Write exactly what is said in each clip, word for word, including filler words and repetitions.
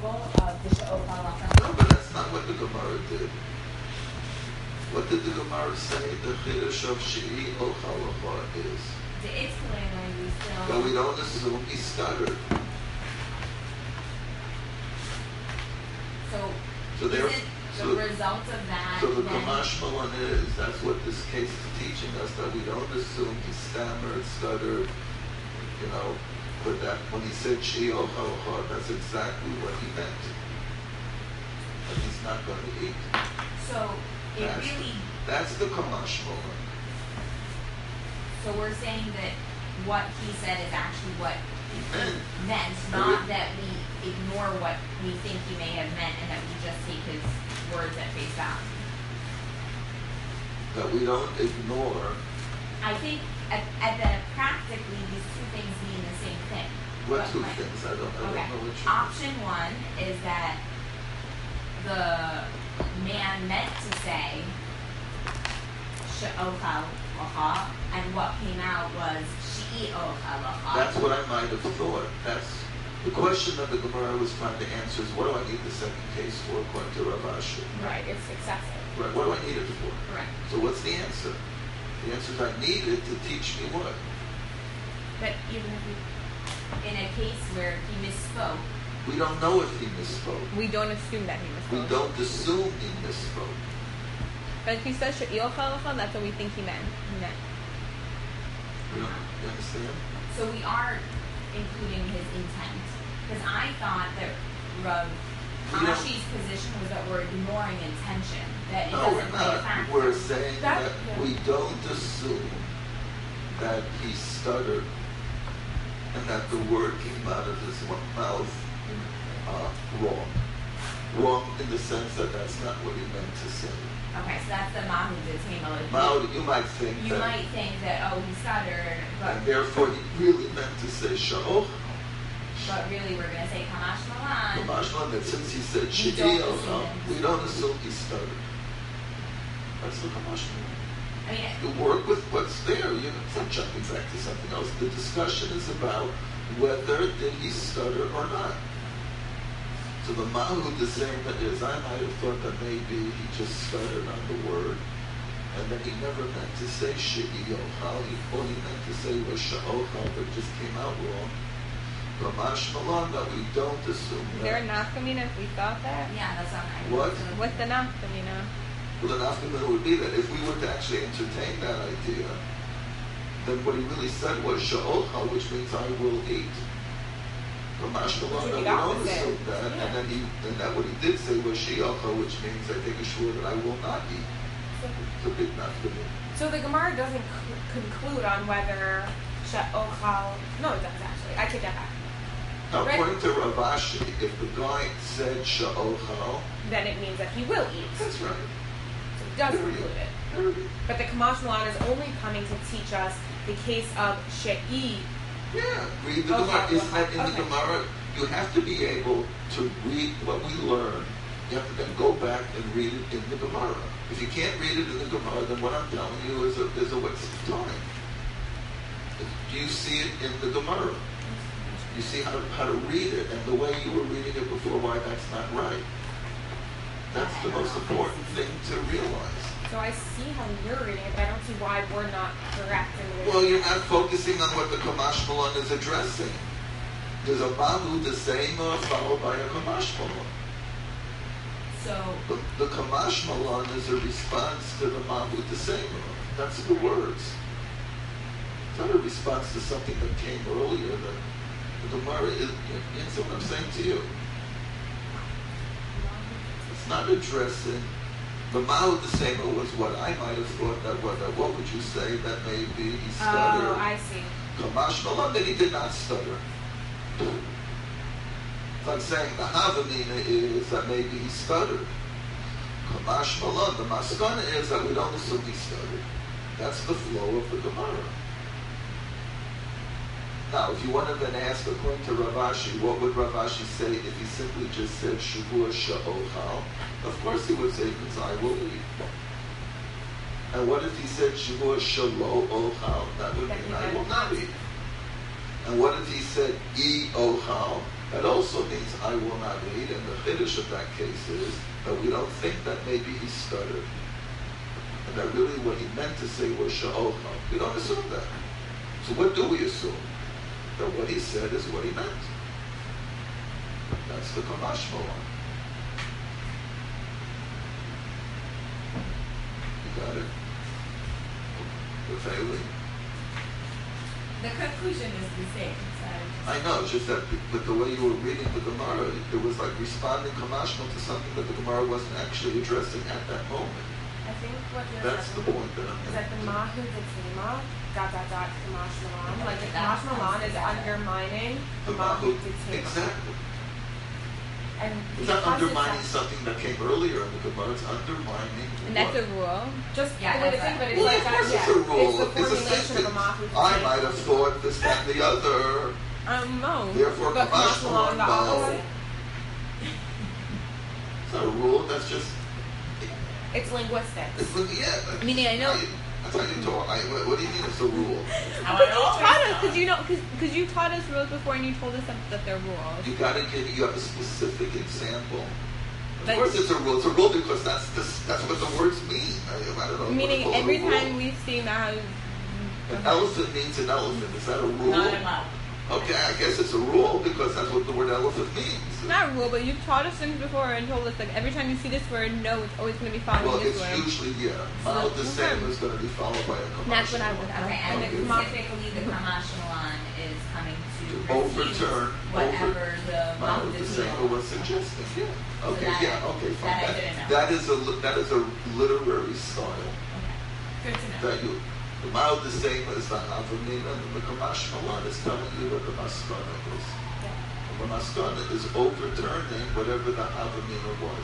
principle of the she'ochal lacham. No, but that's not what the Gemara did. What did the Gemara say? The chiddush of she'i ochal lacha is The itzkalim we still. that we don't assume he stuttered. So, So there, isn't the so, result of that so the then? Kamash Malan is, that's what this case is teaching us, that we don't assume he stammered, stuttered, you know, but that when he said she'i ochal lacha, that's exactly what he meant. That he's not going to eat. So it That's, really. that's the Kamash Malan. So we're saying that what he said is actually what he meant. meant, not that we ignore what we think he may have meant and that we just take his words at face value. That we don't ignore. I think at, at the practically these two things mean the same thing. What But two my- things? I don't, I Okay. don't know what you Option one is that the man meant to say she'ochal lacha, and what came out was she'i ochal lacha. That's what I might have thought. That's the question that the Gemara was trying to answer is, what do I need the second case for according to Rav Ashi? Right, it's excessive. Right, what do I need it for? Correct. So what's the answer? The answer is I need it to teach me what? But even if we, in a case where he misspoke, We don't know if he misspoke. We don't assume that he We misspoke. don't assume he misspoke. But if he says she'i ochal lacha, that's what we think he meant. He meant. You, know, you understand? so we are including his intent. Because I thought that Rav We don't- Ashi's position was that we're ignoring intention, that it No, we're doesn't play a not. factor. We're saying That- that yeah. we don't assume that he stuttered and that the word came out of his mouth uh, wrong. Wrong in the sense that that's not what he meant to say. Okay, so that's the Mahu Ditema. Now, you might think You that, might think that, oh, he stuttered, but, and therefore he really meant to say sha'och. but really we're going to say Kamash Malan. Kamashlan, that since he said We don't she'i assume ochal, it. we don't assume he stuttered. That's the Kamashlan. I mean, You work with what's there. You're not jumping back to something else. The discussion is about whether did he stutter or not. So the Mahu Desema is, I might have thought that maybe he just stuttered on the word, and then he never meant to say she'i ochal. He all he meant to say was she'ochal, but it just came out wrong. Kamash Malan, that we don't assume Is there a that. nafkamina if we thought that? yeah, that's what I'm What? What's the nafkamina? Well, the nafkamina would be that if we were to actually entertain that idea, then what he really said was she'ochal, which means I will eat. Kamash Malan, that we Which would be don't opposite. assume that, Yeah. and then he, and that what he did say was she'ochal, which means I take a sure that I will not eat. It's a big nafkamina. So the Gemara doesn't c- conclude on whether she'ochal. No, it does actually. I take that back. Now, Right. according to Rav Ashi, if the guy said she'ochal, Then it means that he will eat. that's right. So it does Period. include it. Period. But the Kamash Malan is only coming to teach us the case of she'i. Yeah, read the Okay, Gemara. Isn't well, that in the okay. Gemara? You have to be able to read what we learn. You have to then go back and read it in the Gemara. If you can't read it in the Gemara, then what I'm telling you is a, is a waste of time. Do you see it in the Gemara? You see how to, how to read it, and the way you were reading it before, why that's not right. That's the most important thing to realize. So I see how you're reading it, but I don't see why we're not correct in the way. Well, you're not focusing on what the Kamash Malan is addressing. There's a Mahu Desema followed by a Kamash Malan. So, The, the Kamash Malan is a response to the Mahu Desema. That's the words. It's not a response to something that came earlier. The, the Gemara is, you understand what I'm saying to you? It's not addressing. The Mahu Desema was what I might have thought that what, that what would you say that maybe he stuttered. Oh, I see. Kamash Malan, that he did not stutter. It's like saying the Havamina is that maybe he stuttered. Kamash Malan, the Maskana is that we don't assume he stuttered. That's the flow of the Gemara. Now, if you want to then ask, according to Rav Ashi, what would Rav Ashi say if he simply just said Shavua Sha'ochal? Of course he would say, because I will eat. And what if he said Shavua Shalo Ochal? That would mean I will not eat. And what if he said E Ochal? That also means I will not read, and the finish of that case is that we don't think that maybe he stuttered. And that really what he meant to say was sha'ocha. We don't assume that. So what do we assume? That what he said is what he meant. That's the Kamash Malan. You got it? The failing? The conclusion is the same. So I know, it's just that but the way you were reading the Gemara, it was like responding Kamashma to something that the Gemara wasn't actually addressing at that moment. I think what you're That's the saying point that I'm is that the making. Mahu Detema dot dot dot Kamash Malan. Like the That Kamash Malan is comes together. undermining the The Mahu Mahu, Detema. exactly. And It's not because undermining it's something that came earlier in the Gemara, it's undermining And that's what? a rule. just Yeah, the way to that's think of it is Well, like of that. course Yeah, it's a rule. it's the It's a formulation of a sentence. Mahu I Detema. might have thought this, that, and the other. Um, no. Therefore, But Kamash Kamash Malan, Malan, the no. opposite. It's not a rule, that's just, It's linguistics. it's, yeah. That's Meaning, I know- how you- That's how you talk. I, what, what do you mean it's a rule? How But it you always taught us, goes. because you know, because you taught us rules before, and you told us that, that they're rules. You gotta give, you have a specific example. Of Like- course it's a rule. It's a rule because that's the, that's what the words mean. I, I don't know. Meaning, what to call every it a rule. time we see Mahu, An elephant means an elephant. Is that a rule? Not a mouth. Okay, I guess it's a rule because that's what the word elephant means. not a rule, but you've taught us things before and told us like every time you see this word, no, it's always going to be following Well, this it's word. usually, yeah. Mao the same is going to be followed by a commercial. That's what I was. Okay, and Okay. the, typically the Kamash Malan is coming to, To refute overturn, whatever over, the Mao Mount the same was suggesting. Yeah. Okay, that- yeah, okay, fine. that I That, didn't know. that is a li- that is a literary style. Okay. Good to know. That you, the Mao the same is the Havamina, and the Kamash Malan is telling you what the Maskana is. And the Maskana is overturning whatever the Havamina was.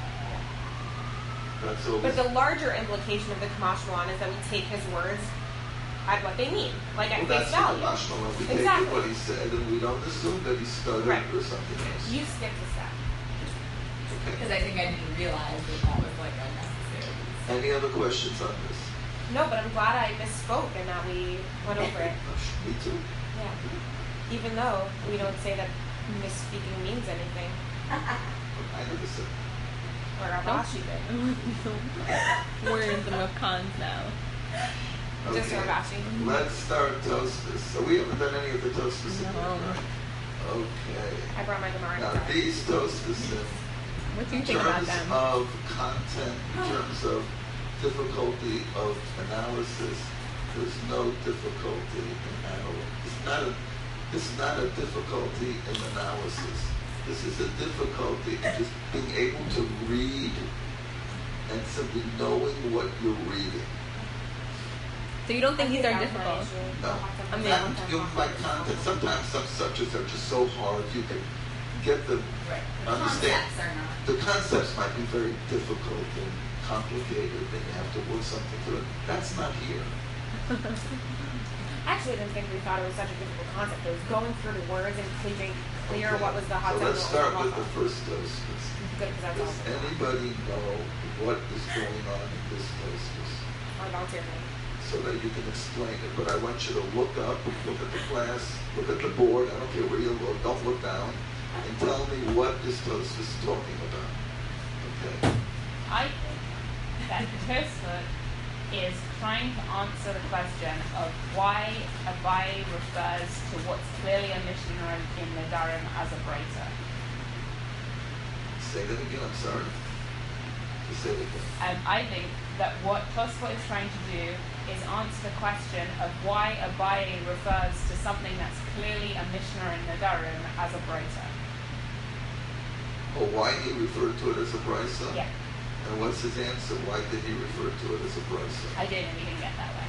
That's always. But the larger implication of the Kamash Malan is that we take his words at what they mean, like at well, face that's the value. Kamash Malan. We Exactly. take what he said and we don't assume that he stuttered Right. or something else. You skipped a step. Because I think I didn't realize that that was like unnecessary. Any other questions on this? No, but I'm glad I misspoke and that we went over it. Me too. Yeah. Even though we don't say that misspeaking means anything, I never said. or Rabashi did. We're in the Mokans now. Just Okay. Rabashi. Let's start Tosfos. So we haven't done any of the Tosfos in No. here, right? Okay. I brought my Gemara Now inside. these Tosfos in What do you In think about terms them? of content, in terms of difficulty of analysis, there's no difficulty in analysis. It's not a, it's not a difficulty in analysis. This is a difficulty in just being able to read and simply knowing what you're reading. So you don't think I these are that was my difficult? issue. No. I mean- Not you like content. Sometimes some subjects are just so hard you can get them. Right. The Understand. concepts are not. The concepts might be very difficult and complicated, and you have to work something through it. That's not here. Actually, I didn't think we thought it was such a difficult concept. It was going through the words and clearing clear Okay. what was the hot So let's start with the first dose. Good, because that's Does all. anybody know what is going on in this dose? I volunteer for it. So that you can explain it. But I want you to look up, look at the class, look at the board. I don't care where you look. Don't look down. And tell me what this dose is talking about. Okay. I think that Tosfot is trying to answer the question of why Abai refers to what's clearly a Mishnah in Nedarim as a Breita. Say that again. I'm sorry. Just say it again. And I think that what Tosfot is trying to do is answer the question of why Abai refers to something that's clearly a Mishnah in Nedarim as a Breita. Oh, why he referred to it as a brisa? Yeah, And what's his answer? Why did he refer to it as a brisa? I did, and we didn't get that way.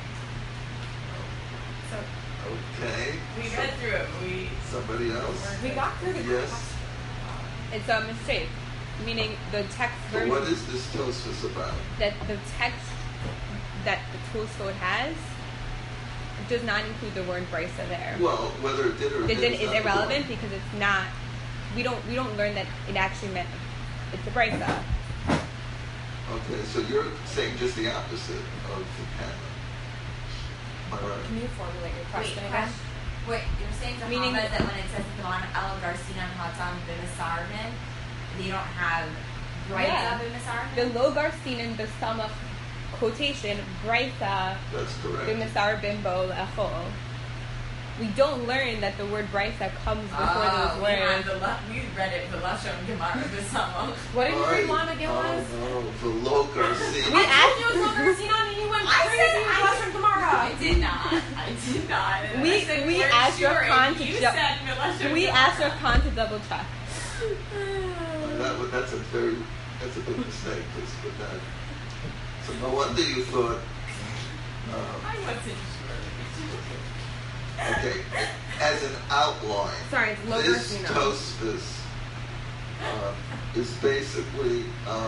So Okay. We read through it. We. Somebody else? we got through the Yes. question. It's a mistake, meaning the text So version what is this Tosfos about? that the text that the Tosfot has does not include the word brisa there. Well, whether it did or It didn't did, is is not the irrelevant point. because it's not. We don't we don't learn that it actually meant it's a brisa. Okay, so you're saying just the opposite of Hannah. Am I right? Can you formulate your Wait, question again? question. Wait, you're saying to Meaning- Hamad that when it says at the bottom, El Garcinan Hatam Bimisarvin, they don't have Brisa Yeah. Bimisarvin? The lo garcinan besama quotation brisa That's correct. b'misar bimbo echol. We don't learn that the word brisa comes before Oh, those we had words. the la- we read it the Lashon Gemara Bisamo. What did you Right. read one again Oh was? no, the low Garcia. We I asked- told you it was Logar Sinan and you went I crazy said- with I Western I Gemara. did not. I did not. And We- I said, we "Where's asked your Shura?" con And to you ju- said Lashon We Gemara. asked our con to double check. That was, that's a very, that's a big mistake. That's with that. So no wonder you thought. Um, I wasn't sure. okay, as an outline, Sorry, it's Logar this Sinan. Tosfos um, is basically um,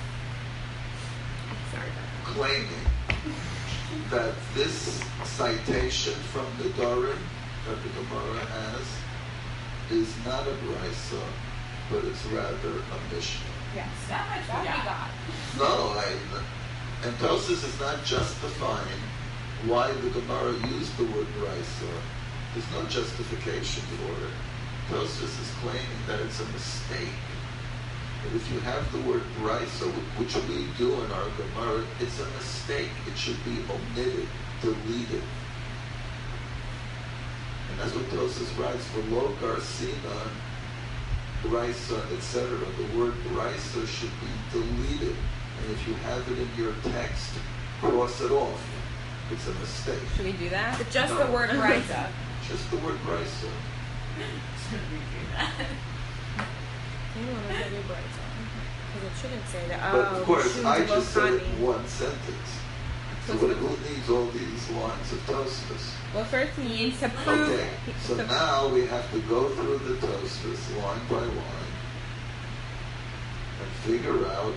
Sorry. claiming that this citation from the Dorim that the Gemara has is not a brisa, but it's rather a mishnah. Yes. That much That we we got. got. No, I, and Tosfos is not justifying why the Gemara used the word brisa. There's no justification for it. Tosfos is claiming that it's a mistake. But if you have the word brisa, which we do in our Gemara, it's a mistake. It should be omitted, deleted. And that's what Tosfos writes for lo garcinan, brisa, et cetera. The word brisa should be deleted. And if you have it in your text, cross it off. It's a mistake. Should we do that? But just No. the word Brisa. Just the word brisa. Should we do that? You want to get your Brisa. Because it shouldn't say that. But Oh, of course, Shun I Delo just said it Kani. in one sentence. So what, who needs all these lines of Tosfos? Well, first he needs to prove. Okay, so to- now we have to go through the Tosfos line by line and figure out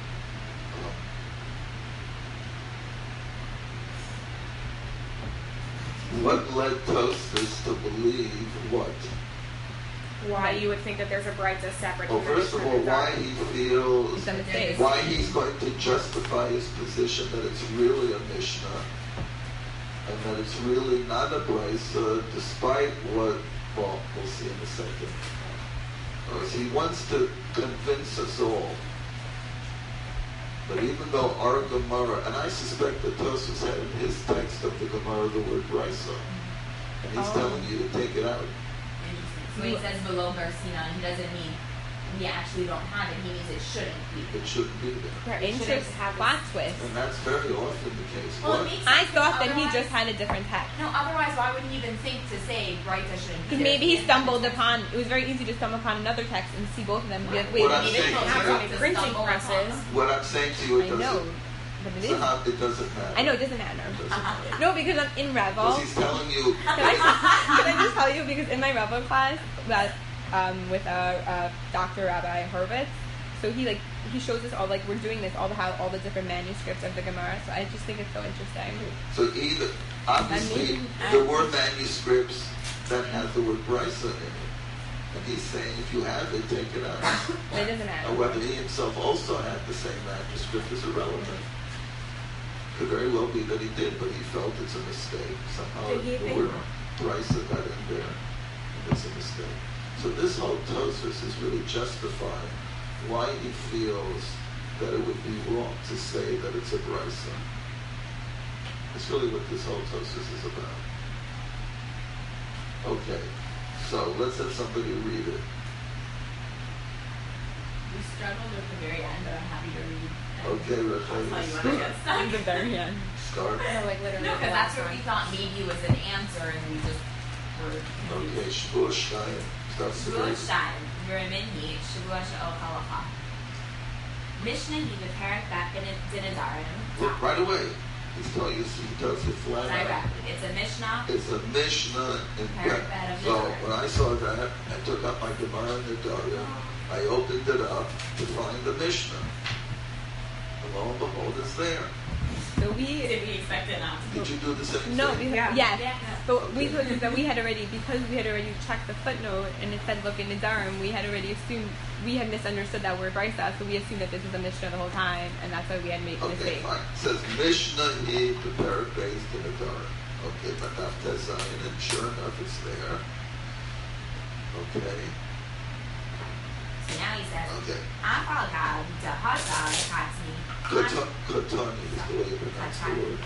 um, what led Tosfos to believe what. Why you would think that there's a Brisa separate Well, from first of all, why he feels, It's a mistake. why he's going to justify his position that it's really a Mishnah and that it's really not a brisa, despite what, well, we'll see in a second. Uh, he wants to convince us all. But even though our Gemara, and I suspect that Tosfos had in his text of the Gemara the word brisa, and he's Oh. telling you to take it out. So when he says below Garcinan, he doesn't mean we actually don't have it. He means it shouldn't be. It shouldn't be there. Right, it shouldn't Interest have plot this- twist. And that's very often the case. Well, What? it makes I sense, thought that he otherwise- just had a different text. No, otherwise, why would he even think to say Brisa shouldn't be Because there? maybe he had stumbled the text? upon. It was very easy to stumble upon another text and see both of them. And be like, wait, What I'm He maybe saying didn't is have that- to How many printing stumble upon presses? them. What I'm saying to you, I it doesn't. know, but it So is. how, it doesn't matter. I know it doesn't matter. It doesn't matter. No, because I'm in Revel. Because he's telling you. Can I, can I just tell you, because in my Revel class, that um, with uh, uh, Doctor Rabbi Horvitz, so he like he shows us all like we're doing this all the how all the different manuscripts of the Gemara. So I just think it's so interesting. So either, obviously, I mean, there were manuscripts that had the word brisa in it. And he's saying if you have it, take it out. But it doesn't matter. Now, whether he himself also had the same manuscript is irrelevant. Could very well be that he did, but he felt it's a mistake. Somehow Did he the think- word brisa got in there, and it's a mistake. So this whole Tosfos is really justifying why he feels that it would be wrong to say that it's a brisa. It's really what this whole Tosfos is about. Okay, so let's have somebody read it. We struggled with the very end, but I'm happy to read. Okay, I'll Rachel, tell you when I start. get stuck. In the very end. Start. No, like literally. No, the because that's last where we one. thought maybe was an answer, and we just were Okay, Shvua Shnayim. Start with the Shavua very Shai, Yeraminhi, Shavua Sha'ol Halacha. Mishnah Hi Beperek Bet Dinadarim. Look, right away. He's telling you, he tells you flat out. Directly. It's a Mishnah. It's a Mishnah in Parak Pek. Bet of So Nidarim. when I saw that, I took out my Gemara and Nidarim. I opened it up to find the Mishnah. And lo and behold, it's there. So we Did we expect it not to be? Did you do the same no, thing? because, Yeah. yes. Yeah. But we thought that we had already because we had already checked the footnote and it said look in the Durham, we had already assumed we had misunderstood that word brisa, so we assumed that this was a Mishnah the whole time, and that's why we had made a Okay, mistake. fine. It says Mishnah Hi Beperek based in Nidarim. Okay, Bataf Tezayin, and sure enough, it's there. Okay, So now he says, okay. Afalgab Dahazal Katni. Kata- Katani is the way you pronounce the word.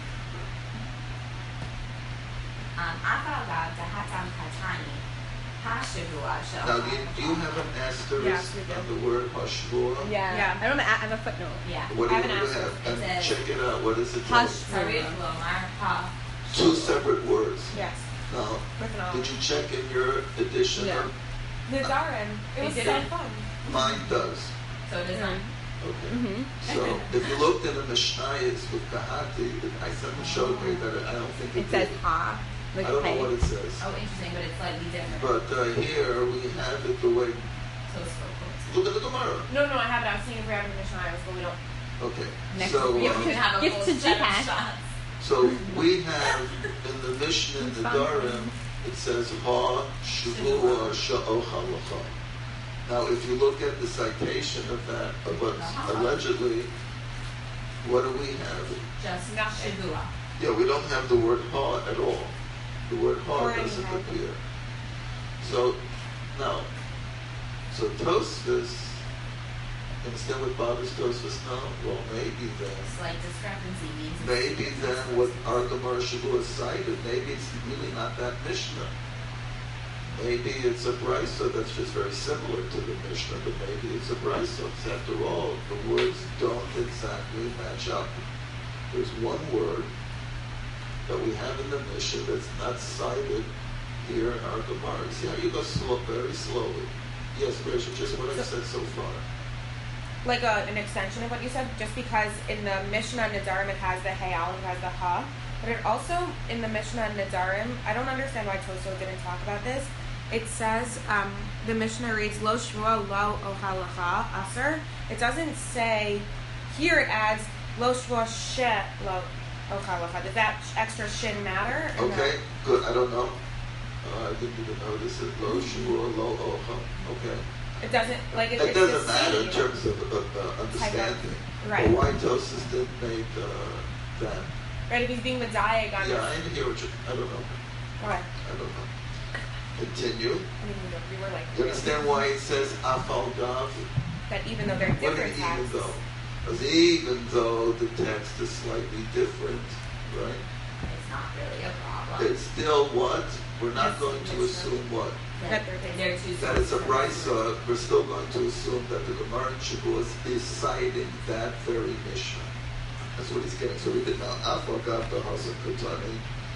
Um, Afalgab Dahatam Katani. Hashavua Shel. Now, do you, do you have an asterisk Yes, we do. on the word Hashvua? Yeah. Yeah. I don't know. I have a footnote. Yeah. What do I you, have what an do you have? asterisk. And It says- check it out. What does it tell you? Hashvua. Sarif Lomar Ha. Two separate words. Yes. Now, With an did you check in your edition? Yeah. Nizarim. It It was so didn't. fun. Mine does. So it does not. Okay. Mm-hmm. So if you looked in the Mishnayos with Kahati, I someone showed me that I don't think it, It says did. ha. Like I don't know hey. what it says. Oh, interesting, but it's slightly different. But uh, here we have it the way. So it's so close. Look at the Gemara. No, no, I have it. I was seeing if we have it in the Mishnah, but we don't. Okay. Next so week. You uh, can have a Gift full to set of Jihad. shots. so we have in the Mishnah in the It's fun. Darim it says Ha Shavua Sha'ocha Lacha. Now, if you look at the citation of that, of what's Uh-huh. allegedly, what do we have? Just Nothing. Shavua. Yeah, we don't have the word ha at all. The word ha Or any doesn't ha. appear. So, now, so Tosfos, understand what bothers Tosfos now? Well, maybe then, Slight discrepancy means it's maybe then what our Gemara Shavua cited, maybe it's really not that Mishnah. Maybe it's a brisa that's just very similar to the Mishnah, but maybe it's a brisa. After all, the words don't exactly match up. There's one word that we have in the Mishnah that's not cited here in our Gemara. See how you go slow, very slowly. Yes, Rachel, just what I've said so far. Like a, an extension of what you said, just because in the Mishnah and Nidarim it has the Hey Aleph, it has the Ha, but it also, in the Mishnah and Nidarim, I don't understand why Toso didn't talk about this. It says, um, the Mishnah reads, Lo Shvua Lo Ohalacha Aser. It doesn't say, here it adds, Lo Shvua She Lo Ohalacha. Does that extra shin matter? in the- Okay, good. I don't know. Uh, I didn't even notice it. Lo shua, lo ocha. Okay. It doesn't, like, it, It it's doesn't the matter in same. terms of, of uh, understanding. Right. But why Tosfos didn't make uh, that? Right, if he's being Medayag on Yeah, I didn't hear what you. I don't know. Okay. I don't know. Continue. I mean, you, know, we were like, You understand why it says afal gav? that even though they're What do you different mean even texts, though? Because even though the text is slightly different, right? It's not really a problem. It's still what? We're not Yes, going to yes, assume what? that they're They're two That it's a sources. brisa. We're still going to assume that the Gemara in Shavuos is citing that very Mishnah. That's what he's getting. So read it now. Afal gav b'hasan kutani.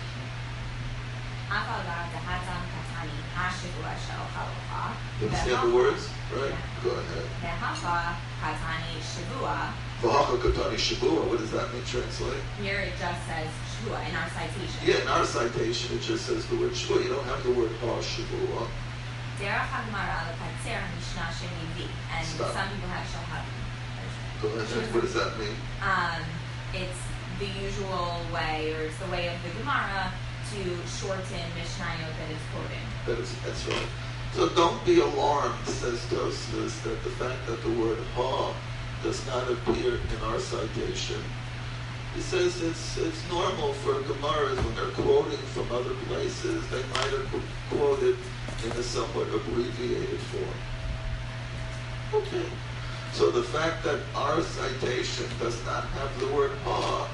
Afalgab Dahatam Katani. Hashavua Shel Halacha. You understand the words? Right? Yeah. Go ahead. Nehafa Katani Shavua. V'hacha kutani shavua. What does that mean? Translate. Here it just says Shavua in our citation. Yeah, in our citation it just says the word shavua. You don't have the word ha shavua. Derech HaGemara L'Katzer Mishnah Shemivi. And Stop. some people have Shalhavi. Go ahead. What does that mean? Um, it's the usual way, or it's the way of the Gemara to shorten Mishnayot that it's quoting. That is, that's right. So don't be alarmed, says Tosfos, that the fact that the word ha does not appear in our citation. He says it's it's normal for Gemaras when they're quoting from other places, they might have qu- quoted in a somewhat abbreviated form. Okay. So the fact that our citation does not have the word ha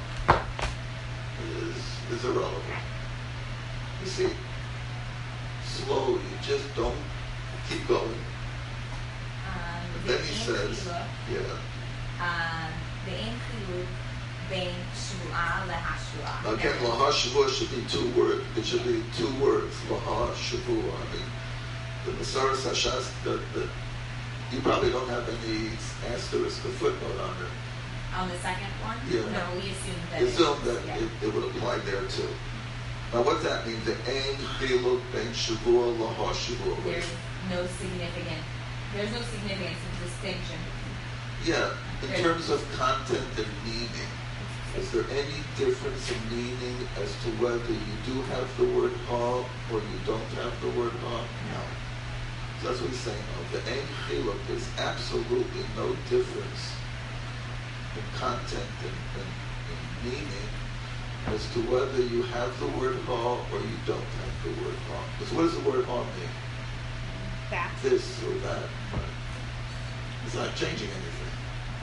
is is irrelevant. You see, slowly, just don't keep going. Um, And then he the says, Ein yeah, Chiluk, um, the Ein Chiluk Bein Shvuah LeHashvuah. now again, laha shavua should be two words. It should be two words. Laha shavua. I mean, the Masaras Hashas, the, the, you probably don't have any asterisk or footnote on it. On the second one? Yeah. No, we assumed that. Assume it, that yeah. it, it would apply there too. Now, what that means? The ein chiluk ben shavua laha shavua. There's no significant, there's no significance of distinction. Yeah, in Okay. terms of content and meaning, is there any difference in meaning as to whether you do have the word ha or you don't have the word ha? No. So that's what he's saying. Of the ein chiluk, there's absolutely no difference in content and, and, and meaning as to whether you have the word ha or you don't have the word ha. Because what does the word ha mean? That. This or that. Right? It's not changing anything.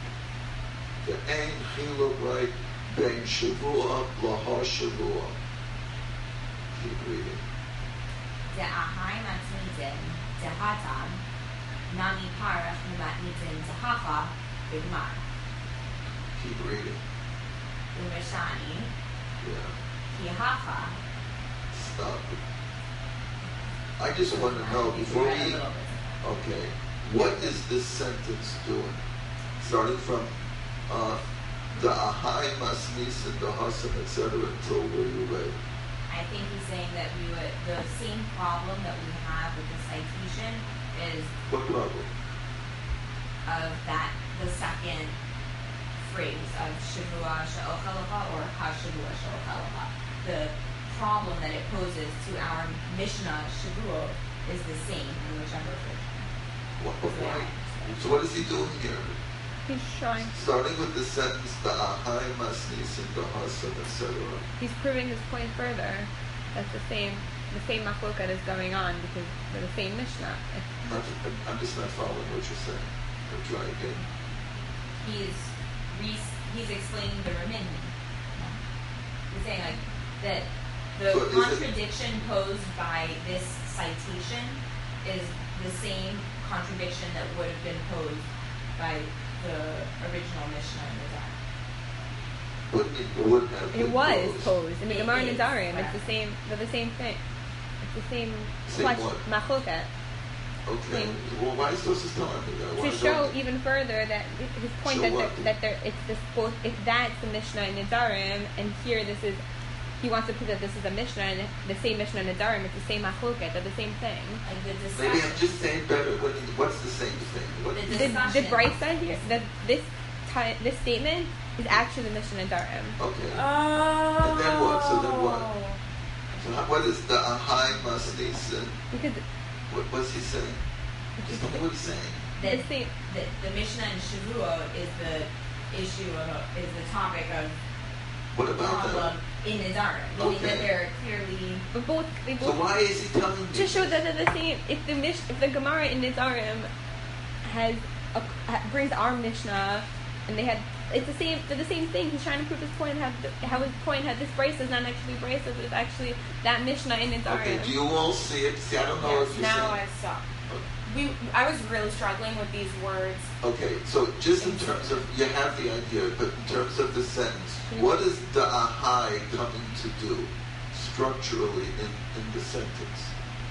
The ein chiluk, right? Ben shavua laha shavua. Keep reading. De'ahai matnitin dehatam nami parach matnitin dehacha b'gmar. Keep reading. Umeshani Yeah. kihacha. Stop it. I just want to know before Right, a we. little bit. Okay. What is this sentence doing? Starting from uh, the ahai masnis and the hasam, et cetera, until where you read. I think he's saying that we would the same problem that we have with the citation is What problem? of that the second phrase of shavua she'ochalacha or hashavua she'ochalacha. The problem that it poses to our Mishnah Shavuot is the same in whichever version. What, Is the way I right. understand it. So what is he doing here? He's showing. Starting with the sentence, the ahai masnis and the hasam, et cetera. He's proving his point further. That's the same. The same machloket is going on because they're the same Mishnah. If- Not, I'm just not following what you're saying. I'll try again. He's re- he's explaining the Rimini. He's saying like that the So is it- contradiction posed by this citation is the same contradiction that would have been posed by the original Mishnah in the Zohar. What do you mean would have It been was posed? posed in the It Gemara is, Nedarim. It's right. the same. They're the same thing. It's the same. Same question- what? Machloket. Okay. Same. Well, why is Tosis telling me that? Why To show don't- even further that his point Show that what? there, that there it's this both if that's the Mishnah in Nedarim and here this is he wants to prove that this is a Mishnah and the same Mishnah in Nedarim it's the same machloket they're the same thing. Like the discussion. Maybe I'm just saying better. What, what's the same thing? What, The The, the discussion. Brisa here that this ti this statement is actually the Mishnah in Nedarim. okay. Oh. And then what? So then what? So how, what is the ahai masnis and Because what was he saying? Just tell me what he's saying. that the same the, the Mishnah in Shavuot is the issue of is the topic of What about that? problem in Nedarim. Meaning Okay. that they're clearly but both they So both why is he telling me? to show that they're the same. If the Mish, if the Gemara in Nedarim has a, ha- brings our Mishnah, and they had it's the same. They're the same thing. He's trying to prove his point. Have the, how his point had this brace is not actually brace, but it's actually that Mishnah in Nedarim. Okay, do you all see it? See, I don't know Yes, if you're now saying. I saw. We, I was really struggling with these words. Okay, so just in terms of, you have the idea, but in terms of the sentence, what is the ahai coming to do structurally in, in the sentence?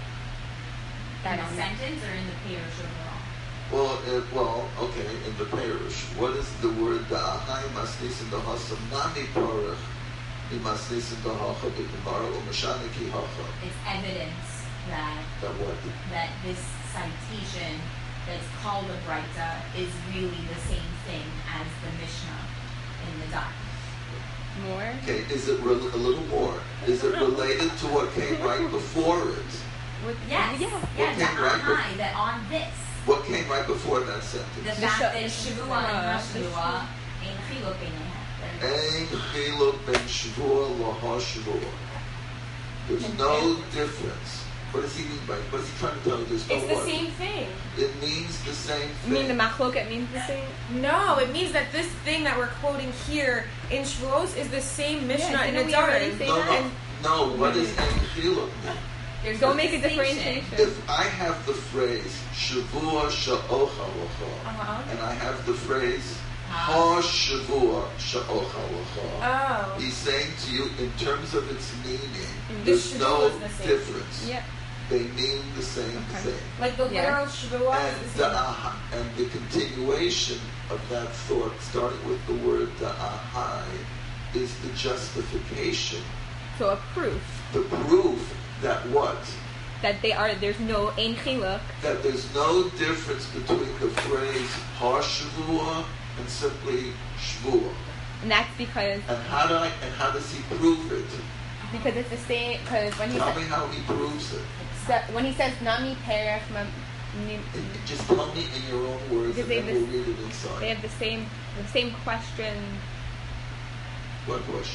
in That the on- sentence or in the parish overall. Well, it, well, okay, in the parish, what is the word the ahai masnis in the hasam nami parach imasnis in the hacha b'gemara u'mashani ki hacha? It's evidence that That what? that this citation that's called a Breita is really the same thing as the Mishnah in the Daf. more. Okay, is it re- a little more? Is it related to what came right before it? With, Yes, yeah. yeah, the Okay, right, but- ahai, that on this, What came right before that the sentence? fact sh- that the Shavua and Hashavua ain't chiluk b'neihem. Ein chiluk ben shvua laha shvua. There's no difference. What does he mean by? What is he trying to tell you? There's no It's the what? same thing. It means the same You mean the thing. machloket means the same? No, it means that this thing that we're quoting here in Shavuos is the same Mishnah Yeah, in didn't we already Nedarim. say no, that? no, no. What does ein chiluk mean? There's Don't no make a distinction. differentiation. If I have the phrase shavua sha'ocha lacha, Uh-huh. and I have the phrase ha shavua sha'ocha lacha, Oh. he's saying to you, in terms of its meaning, The there's shavua no is the same. difference. Yeah. They mean the same Okay. thing. Like the Yeah. literal Shavua And is the, the same. aha, and the continuation of that thought, starting with the word the ahai, is the justification, So a proof the proof that what? that they are there's no ein chiluk. That there's no difference between the phrase ha shavua and simply shvua. And that's because And how do I, and how does he prove it? because it's the same. Because when he Tell sa- me how he proves it. sa- when he says nami perech ma- ni- And just tell me in your own words, Because and they then have we'll this- read it they inside. have the same the same question. What question?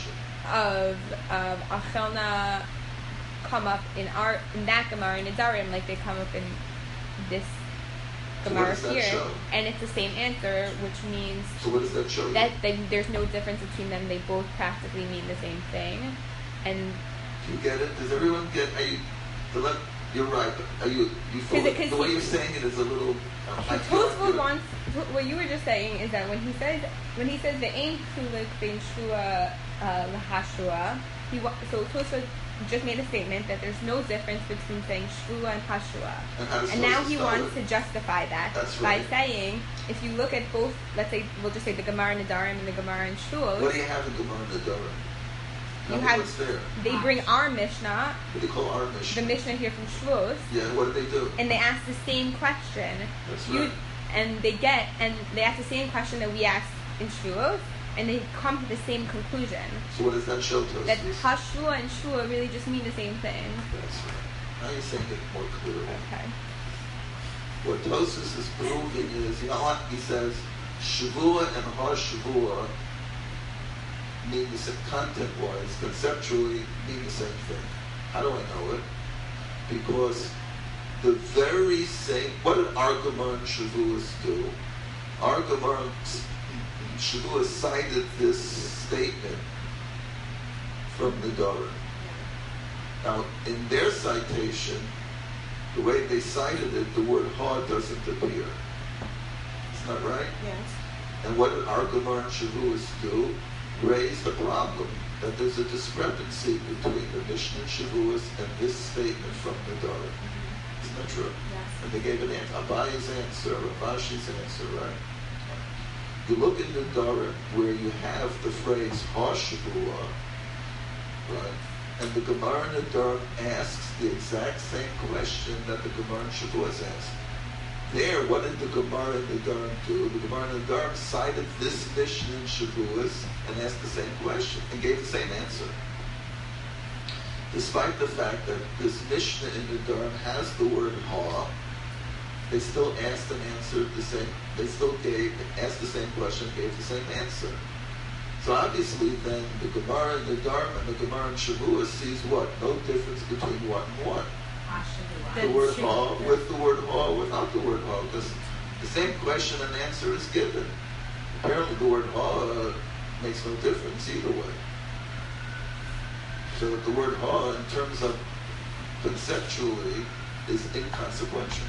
of of Achelna come up in our in that Gemara in Nedarim like they come up in this So what Gemara does that here, show? and it's the same answer, which means So what does that show you? that they, there's no difference between them. They both practically mean the same thing, and Do you get it? Does everyone get? Are you? The le- you're right. But are you? You feel 'Cause it- it, 'cause the way he- you're saying it is a little. Um, I So feel Tosfot good. wants what you were just saying is that when he says when he says the ain chulik bein shvua uh, lahashua, he wa- so Tosfot just made a statement that there's no difference between saying shvua and hashua, And how does and now Tosfos he spell wants it? to justify that That's by right. saying if you look at both, let's say we'll just say the Gemara in Nedarim and the Gemara in Shvuos, What do you have in Gemara Nedarim? Tell You me have- what's there. they bring our Mishnah, What do you call our the mission? Mishnah here from Shvuos, Yeah. What do they do? and they ask the same question. That's You right. and they get and they ask the same question that we asked in Shvuos, and they come to the same conclusion So what does that show to us? that Hashvua and Shvua really just mean the same thing. That's right. Now you're saying it more clearly. Okay. What Tosfos is proving is, you know what? He says, Shavua and Har Shavua mean the same, content-wise, conceptually mean the same thing. How do I know it? Because the very same, what did our Gemara and Shavuos do? Our Gemara and Shavuos cited this statement from Nedarim. Now, in their citation, the way they cited it, the word ha doesn't appear. Isn't that right? Yes. And what did our Gemara and Shavuos do? Raise the problem that there's a discrepancy between the Mishnah and Shavuos and this statement from Nedarim. Isn't that true? Yes. And they gave an answer. Abaya's answer, Rabashi's answer, right? You look in Nedarim where you have the phrase ha Shavua, right? And the Gemara in Nedarim asks the exact same question that the Gemara in Shavuos asked. There, what did the Gemara in Nedarim do? The Gemara in Nedarim cited this Mishnah in Shavuos and asked the same question and gave the same answer. Despite the fact that this Mishnah in Nedarim has the word ha, they still asked and answered the same. They still gave asked the same question, gave the same answer. So obviously, then the Gemara in Nedarim and the Gemara in Shavuos sees what? No difference between what and what. Hashvua. The The word two- ha yeah. with the word ha without the word ha, because the same question and answer is given. Apparently, the word ha uh, makes no difference either way. So that the word ha, in terms of conceptually, is inconsequential.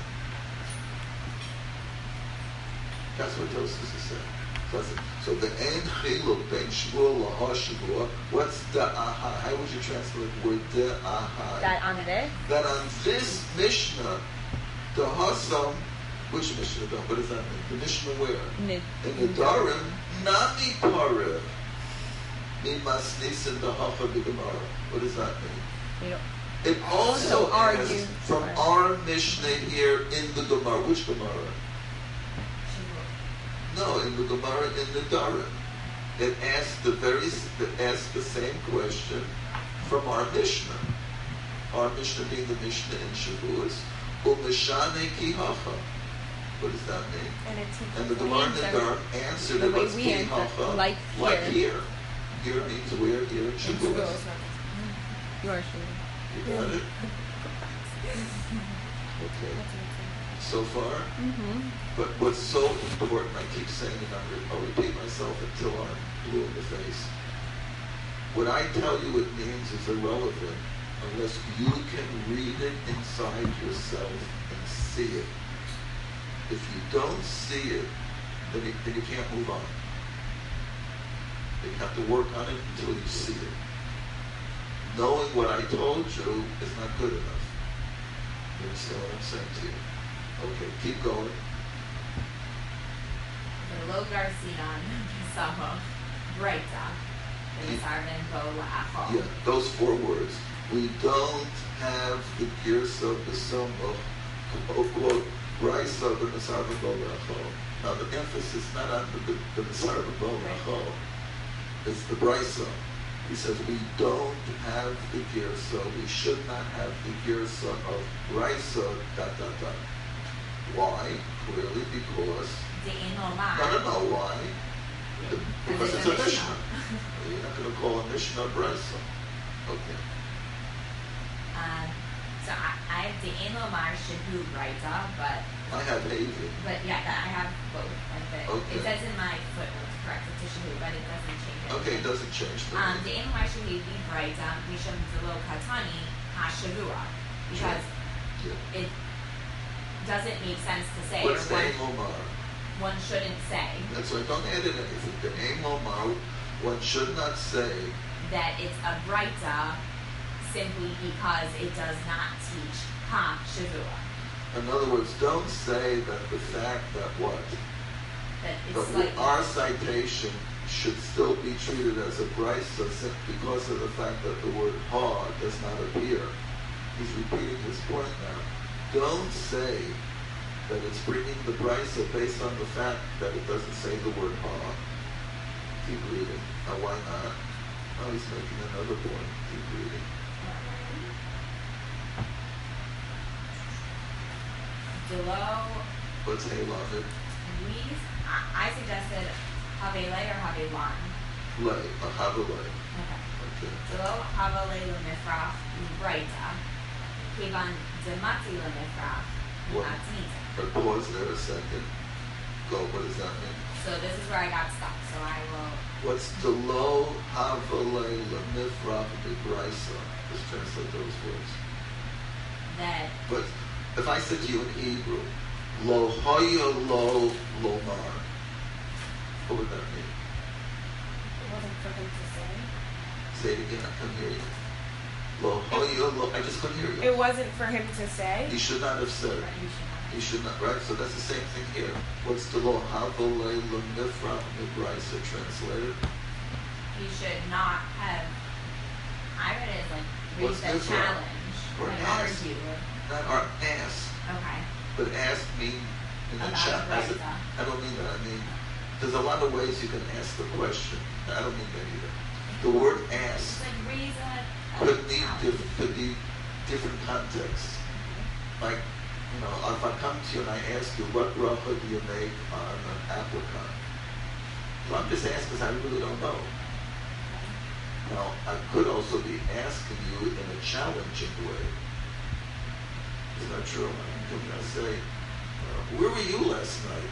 That's what Tosfos is saying. So, that's it. So the ein chiluk ben shvua laha shavua. What's the aha? How would you translate the word the aha? That on this, That on this Mishnah, the Hasam, which Mishnah? though? What does that mean? The Mishnah where? Nid- In the Darim, nami parev, mimas nisan dahacha b'gemara. What does that mean? you know, It also Also argue- asks from our Mishnah here in the Gemara. Which Gemara? No, in the Gemara in the Darim. It asks the very, it asks the same question from our Mishnah. Our Mishnah being the Mishnah in Shavuos. Umeshane kihacha. What does that mean? And it teaches And the We Gemara in the answer Darim answered the it. way What's we answer, kihacha? like Like here. here. Here means where? Here in Shavuos. you are sure. You got it? Okay. So far? Mm-hmm. But what's so important, I keep saying it, I'm re- I'll repeat myself until I'm blue in the face. What I tell you it means is irrelevant unless you can read it inside yourself and see it. If you don't see it, then you, then you can't move on. You have to work on it until you see it. Knowing what I told you is not good enough. You understand what I'm saying to you? Okay, keep going. Lo garcinon besaho breita benisarven bo la'achol. Yeah, those four words. We don't have the girsa b'samach, quote, brisa b'nesarva bo la'achol. Now the emphasis not on the, the, the nesarva bo la'achol. It's the brisa. He says we don't have the girsa, we should not have the girsa of brisa, dot, dot, dot. Why? Clearly because De'in I omar. don't know why. The- because it's a Mishnah. You're not going to call a Mishnah Brisa. Okay. Um, so I, I have the Ein Lomar Shehu Braita, but I have Haven. but yeah, that I have both. Like the, Okay. It says in my footnotes correct to Shehu, but it doesn't change it. Okay, it doesn't change the Um, name. the Ein Lomar Shehu Braita Mishum Delo Katani HaShavua, because Yeah. it doesn't make sense to say, What's the or Ein one, Lomar? one shouldn't say That's right. Don't add in anything. The Ein Lomar, one should not say that it's a Braita simply because it does not teach HaShavua. In other words, don't say that the fact that what? That The, it's like our citation should still be treated as a brisa sim- because of the fact that the word ha does not appear. He's repeating his point now. Don't say that it's bringing the brisa based on the fact that it doesn't say the word ha. Keep reading. Now, why not? Now he's making another point. Keep reading. Delo, What's Halamed? we, I, I suggested Havele or Havelan. Lay. A Havelay. Okay. Okay. Delo Havele Lemifrach Braita. Kivan Demati Lemifrach What? Matnita. But pause there a second. Go. What does that mean? So this is where I got stuck. So I will. What's the lo havalei lemifrach bebraisa? Just translate those words. That But if I said to you in Hebrew, lo hoya lo lomar, what would that mean? It wasn't for him to say. Say it again. I couldn't hear you. Lo hoya lo. I just couldn't hear you. It wasn't for him to say. He should not have said. you should have. He should not. Right. So that's the same thing here. What's the lo havalei lemifrach bebraisa translated? You should not have. I read it as like raise What's the different? challenge, Or like ask. argue. Not our ask. Okay. But ask mean in the About chat. I said- Braisa. I don't mean that. I mean, there's a lot of ways you can ask the question. I don't mean that either. The word It's ask like raise a. could a mean challenge. diff- could be different contexts. Like, you know, if I come to you and I ask you, what bracha do you make on an apricot? Well, I'm just asking because I really don't know. Now, I could also be asking you in a challenging way. Isn't that true? I'm going to say, uh, where were you last night?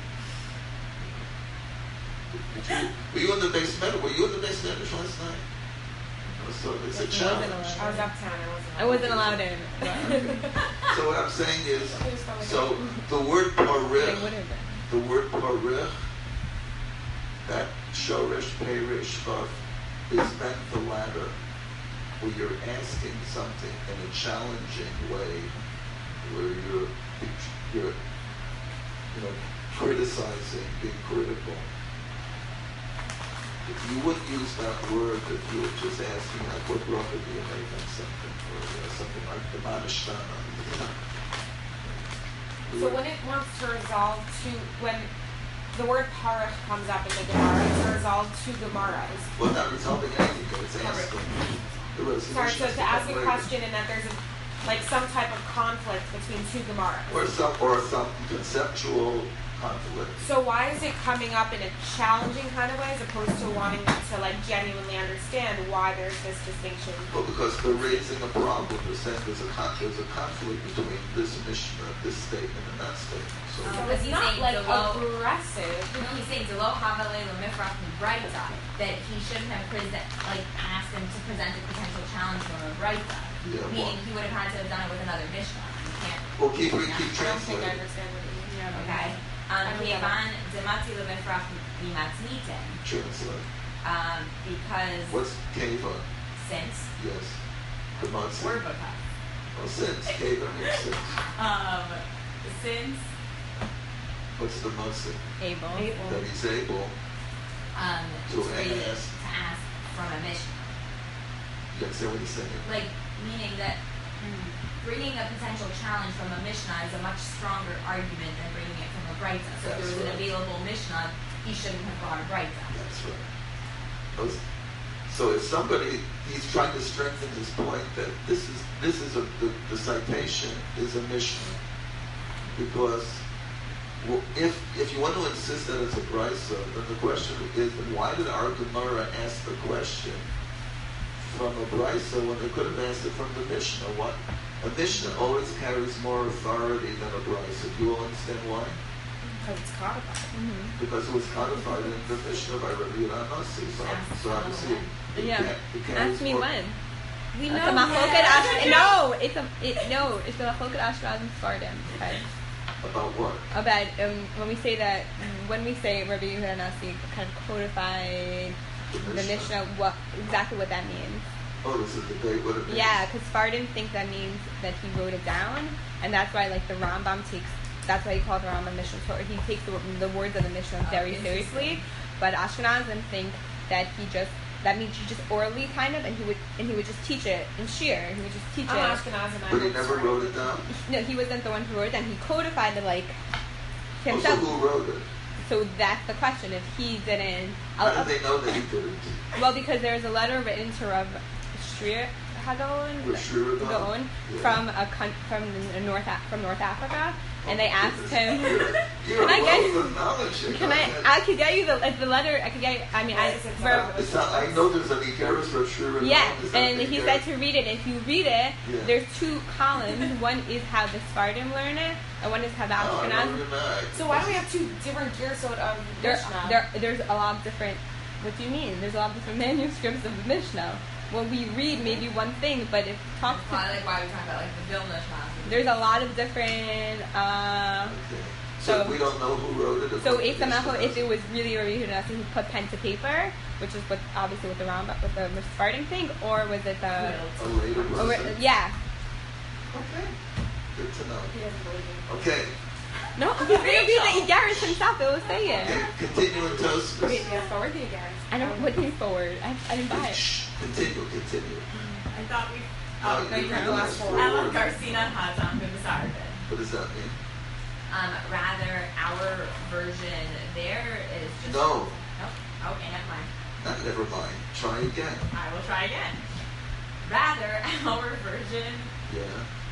Did you, were you in the basement? Were you in the basement last night? You know, so it's a He wasn't challenge. allowed. I was uptown. I wasn't. I wasn't allowed in. But So what I'm saying is, It was probably so the word they parich, would have been. the word parich, that shoresh, perish, vav, is meant the latter, where you're asking something in a challenging way, where you're, you're, you know, criticizing, being critical. You wouldn't use that word if you were just asking, like, what bracha do you make on something, or you know, something like the Manashtana. So when it wants to resolve two, when the word parach comes up in the Gemara, it's resolved two Gemaras. Well, not resolving anything, it's asking. The resolution Sorry, so is to ask a later. question and that there's a, like some type of conflict between two Gemaras. Or some, or some conceptual conflict. So why is it coming up in a challenging kind of way as opposed to wanting to like genuinely understand why there's this distinction? Well, because they're raising a problem. They're saying there's a, con- there's a conflict between this Mishnah, this statement, and that statement. So, Um, So But it's he's not saying like below- aggressive. No, he's saying Delo Havale Lemifrach Braita, that he shouldn't have present, like asked him to present a potential challenge from a Braita. Yeah, Meaning well- he would have had to have done it with another Mishnah. You can't. well, keep, keep I don't think I translating. understand what you mean. Yeah. Okay. Um, I don't get Yevan Demati Lemifrach Mimatnitin. Translate. Um, because What's Keva? since Yes. The Matzi. word book up. Well, since. Keva means since. Um, since What's the Matzi? Able. That he's able. um To to raise it, ask. to ask from a Mishnah. You understand what he's saying? Like meaning that bringing a potential challenge from a Mishnah is a much stronger argument than bringing it from a Braita. So if there was That's an right. available Mishnah, he shouldn't have brought a Braita. That's right. Those- So if somebody, he's trying to strengthen his point that this is this is a the, the citation is a Mishnah because Well, if if you want to insist that it's a brisa, then the question is, why did our Gemara ask the question from a brisa when they could have asked it from the Mishnah? What a Mishnah always carries more authority than a brisa. Do you all understand why? Because it's codified. Mm-hmm. Because it was codified in the Mishnah by Rabbi Yehuda Nasi. So, so obviously, it, Yeah. ca- it carries Ask me more. when. We It's know. a machloket yeah. Ashkenaz. No, it's a it, no. It's a machloket Ashkenaz and Sephardim. Okay. About what? About um, when we say that when we say Rabbi Yehuda Nasi kind of codified the Mishnah, what exactly what that means? Oh, there's a debate what it means. Yeah, because Sephardim think that means that he wrote it down, and that's why like the Rambam takes. That's why he calls the Rambam Mishnah Torah. He takes the, the words of the Mishnah very Oh, seriously. But Ashkenazim think that he just that means he just orally kind of, and he would and he would just teach it in shir. He would just teach I'm it. Ashkenaz and I But he hold never Sfardim. wrote it down. No, he wasn't the one who wrote it, and he codified it like Oh, so himself. who wrote it? So that's the question. If he didn't, How I'll- did they know that he didn't? well, because there's a letter written to Rav Shrir Hagon, Rav Shrir Hagon? Gaon, Yeah. from a coun- from the North Af- from North Africa, and they Oh, asked goodness. him. You're, you're Can I a get- wealth of knowledge here. Can Go I? ahead. I could get you the if the letter. I could get. You, I mean, I. Yes, it's for- not- It's not, I know there's an Icarus Rav Shrir Hagon. Yes, Is that and the he Icarus? said to read it. If you read it, Yeah. there's two columns. One is how the Sephardim learn it, and one is how the Oh, I Ashkenaz. don't know. So why do we have two different gearsot of There, Mishnah? there, there's a lot of different. What do you mean? There's a lot of different manuscripts of the Mishnah. When we read maybe one thing, but if talk That's to, why, like, why we talk about like the Vilna Shas. there's a lot of different. Uh, Okay. So, So- we don't know who wrote it. so according if to the Macho, Ishmael. if it was really Rabbi Yehuda Nasi who put pen to paper, which is what obviously what the Rambam, what the Sephardim think, or was it the? a later Or, person. yeah. Okay. Good to know. He doesn't believe me. Okay. No, he's gonna be the Igaris himself. It will say it. Okay. Continuing Tosfos. Wait, yeah, forward the again. I don't put things forward. I, I didn't buy it. Shh. Continue. Continue. I thought we. Oh, no, you you're read the the last last one. four Ella words. Garcina Hatam Bimisarvin. What does that mean? Um, rather, our version there is just. No. Nope. Okay, never mind. Not never mind. Try again. I will try again. Rather, our version Yeah.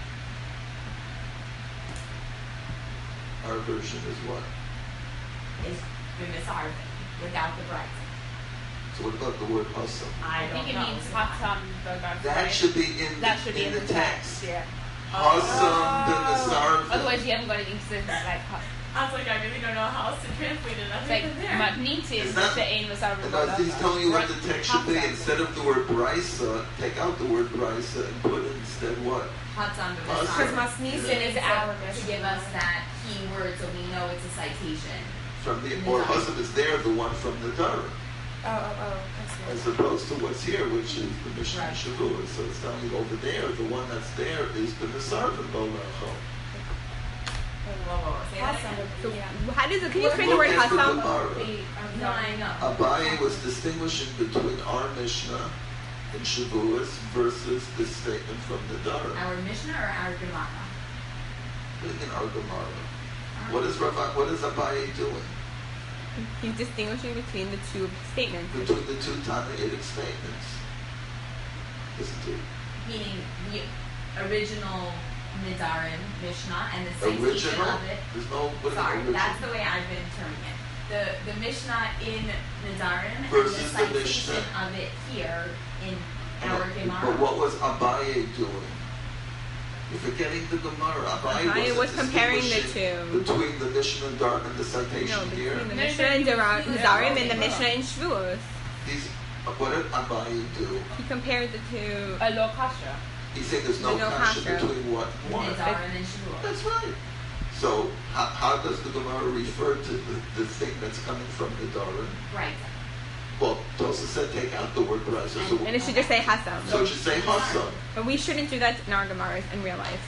Our version is what? is Bimisarvin without the bright. So what about the word hustle? I I don't think it know. means Hatam Bogar. That should be in the, That should be in the text. Yeah. Husam bin Nasarvin. Otherwise, you haven't got anything to like. I was like, I really don't know how else to translate it. It's like magnetic It's not- to aim the sound And uh, he's telling you what the text should be. Instead of the word brisa, take out the word brisa and put instead what? Hatam Because Because Bimisarvin. Masnisen is our To Mishnah. give us that keyword so we know it's a citation. From the or husam is there, the one from the Dara, Oh, oh, oh. I as see. opposed to what's here, which is the Mishnah Right. Shavua. So it's telling you over there, the one that's there is the Nasarvin Bolachol. Whoa, whoa, whoa. Say that Hassam again. would be, yeah. How does it? Can you explain the Look word at the Hassam? Gemara. No, I know. Abaye was distinguishing between our Mishnah in Shavuos versus this statement from the Dara. Our Mishnah or our Gemara? In our Gemara. What is Rav? What is Abaye doing He's distinguishing between the two statements. between the two Tanaitic statements? Isn't he? Meaning the original Nidarim Mishnah and the citation Original? of it. There's no. What is Sorry, original? that's the way I've been terming it. The the Mishnah in Nidarim Versus the and the citation Mishnah. of it here in No, our Gemara. But what was Abaye doing? You're forgetting the Gemara. Abaye, Abaye wasn't was comparing the distinguishing two. between the Mishnah and Dar and the citation No, here. between the No, Mishnah no, and he- Dara- he- Nazarim he- and the he- Mishnah in Shavuos. These, what did Abaye do? He compared the two. A low kasha. He's saying there's no, There's no kasha kasha. between what and what. Nidarim and Shavuot. That's right. So how, how does the Gemara refer to the, the thing that's coming from the Dara? Right. Well, Tosa said take out the word brisa, so, And it should just say Hassam. so it should say Hassam. But we shouldn't do that in our Gemaras in real life.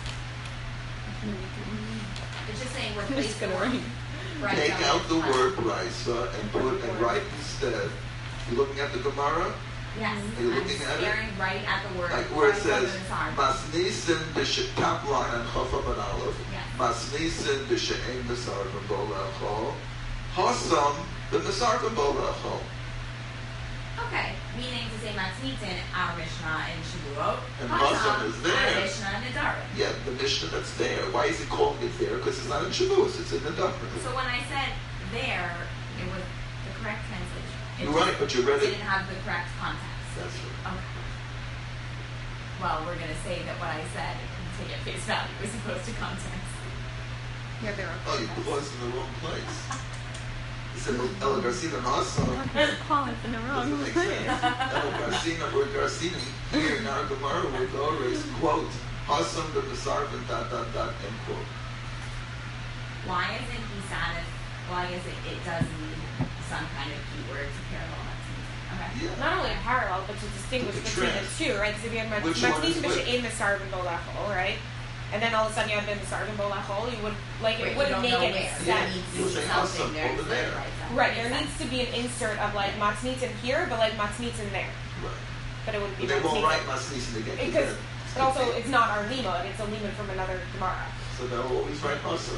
It's just saying I'm replace just the gonna word. write. Right Take down out the with word brisa and put and write instead. You're looking at the Gemara, Yes. Are you I'm looking at it? staring right at the word. like where it right says above the Masnisin b'sh top line and Chafam and Aleph. Yes. Masnisin b'she'en Nesarvim bolachol. Hassam b'Nesarvim bolachol. Okay. Meaning to say Matznitin, our Mishnah in Shavuot, And Hasam is there. our Mishnah in Nedarim. Yeah, the Mishnah that's there. Why is he calling it there? Because it's not in Shavuos, it's in the Nedarim. So when I said there, it was the correct translation. It You're right, but you read it. didn't have the correct context. That's right. Okay. Well, we're going to say that what I said, take at face value, as opposed to context. Yeah, they're Oh, you paused in the wrong place. He said El Garcina Hasam. Pause in the wrong Doesn't make place. sense. El Garcina or Garcina here in our Gemara with always quote Hasam the Besarvin dot dot dot end quote. Why isn't he satisfied? Why is it it does need some kind of keyword to parallel Matznitin? Okay. Yeah. not only a parallel, but to distinguish The between the trans. two, right? Because if you had Which one is Matznitin which? in the Sarvin Bolachol, right? And then all of a sudden you have the Sarvin Bolachol, you would like Wait, it you wouldn't don't make know any where. sense. There needs to You're be saying something awesome, there. over to there. specify that. Right, Makes there sense. needs to be an insert of like Matznitin here, but like Matznitin there. Right. But it wouldn't be But they won't write Matznitin. Masnisin again. Because, it's but also confusing. it's not our limud, it's a limud from another Gemara. So they'll always write Hasam.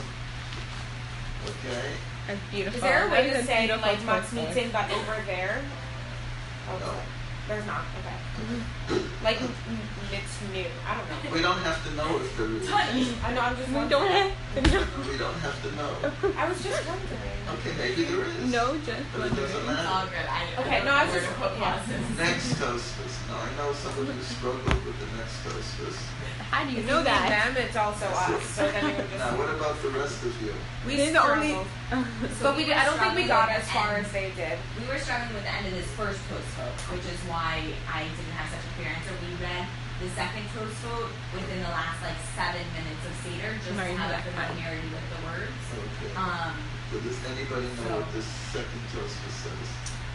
Okay. That's beautiful. Is there a way That to is say beautiful like poster. Matznitin but over there? Oh, No. there's not. Okay. Like m- m- it's new. I don't know. We don't have to know if there is. I know. I'm just We wondering. don't have to know. We don't have to know. I was just wondering. Okay, maybe there is. No, just But it doesn't wondering. It's all matter. good. I, Okay, I no, don't I know was where just- to put yeah. pauses. Next Tosfos. Now I know some of you struggled with the next Tosfos. How do you If know you mean that? them, it's also us. So then we were just. Now what about the rest of you? We They're the only. struggled. So But we did, I don't think we struggling got with as the far end. as they did. We were struggling with the end of this first Tosfot, which is why I didn't have such a clear answer. We read the second Tosfot within the last like seven minutes of Seder, just Right, to have a right. familiarity with the words. Okay. Um, So does anybody know so- what this second Tosfos says?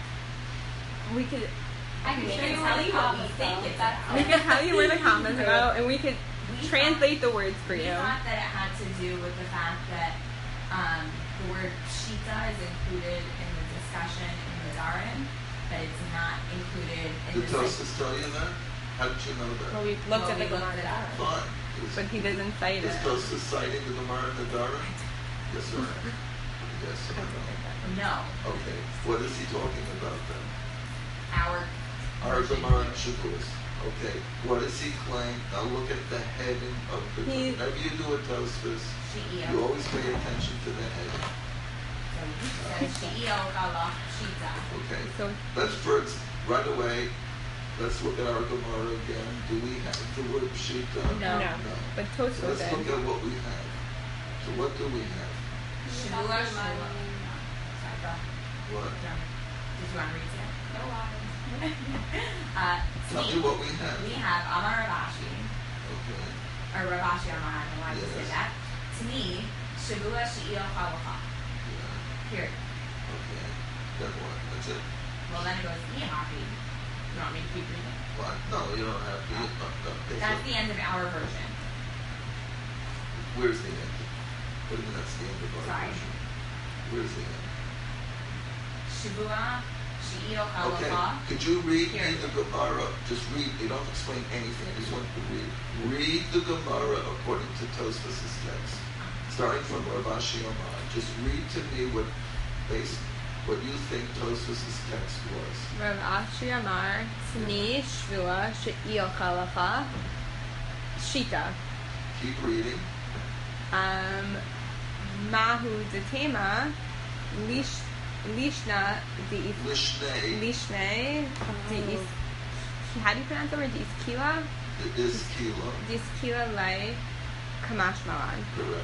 We could I can we show can you tell where you the what we comments think go. it's That's about. we could tell you where the comments go, and we could We translate the words for We you. thought that it had to do with the fact that um, the word shita is included in the discussion in the Darim, but it's not included in Did the sec- Tosfos tell you that? How did you know that? Well, we looked Well, at the we looked Gemara. it up. Fine. Is, But he doesn't cite is it. Tosfos citing the Gemara and the Dara? Yes or no? Yes or no? No, Okay. What is he talking about then? our Our Gemara and Shavuos. Okay. What does he claim? Now look at the heading of the. He- Whenever you do a Tosfos, She'io. you always pay attention to the heading. So you said She'io Galach Shita. Okay. So Let's first, right away, let's look at our Gemara again. Do we have the word Pshita? no, No. but So Tosfos let's look did. at what we have. So what do we have? Shavua Shavua. Sorry, go. What? Did you want to read it? No lies. Uh, Tell me Tzvi. what we have. We have Amar Ravashi, Okay. or Ravashi Amar, I don't know why I just Yes. did that. To me, Shavua She'io Chalacha. Yeah. Period. Okay. Then what? That's it. Well, then it goes Ihapi. You want me to keep reading? What? No, you don't have to. No, no. Okay, That's so the end of our version. where's the end? What do you mean that's the end of our Sorry. version? Where's the end? Shavua She'io Okay. Chalacha. Could you read me Here. the Gemara? Just read. You don't have to explain anything. I just want you to read. Read the Gemara according to Tosfos' text. Starting from Ravashi Omar. Just read to me what based what you think Tosfos' text was. Rav Ashi Amar, Tni Shvua She'il Chalacha, Shita. Keep reading. Um, Mahu Detema, Lish, Lishna Deis, Lishnei Lishnei Deis. How do you pronounce the word? Deiskila? is kilo. Deiskila Lai Kamash Malan. Correct.